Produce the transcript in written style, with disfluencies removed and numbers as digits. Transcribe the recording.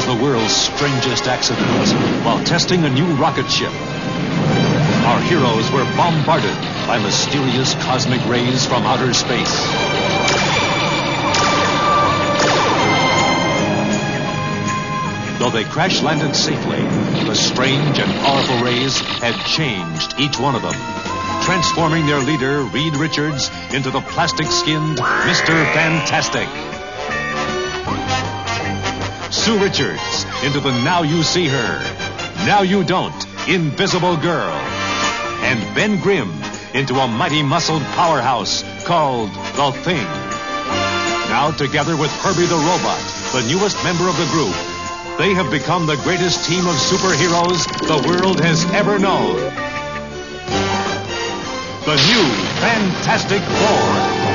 the world's strangest accidents while testing a new rocket ship. Our heroes were bombarded by mysterious cosmic rays from outer space. Though they crash-landed safely, the strange and powerful rays had changed each one of them, transforming their leader, Reed Richards, into the plastic-skinned Mr. Fantastic. Sue Richards into the Now You See Her, Now You Don't, Invisible Girl. And Ben Grimm into a mighty muscled powerhouse called The Thing. Now together with Herbie the Robot, the newest member of the group, they have become the greatest team of superheroes the world has ever known. The new Fantastic Four.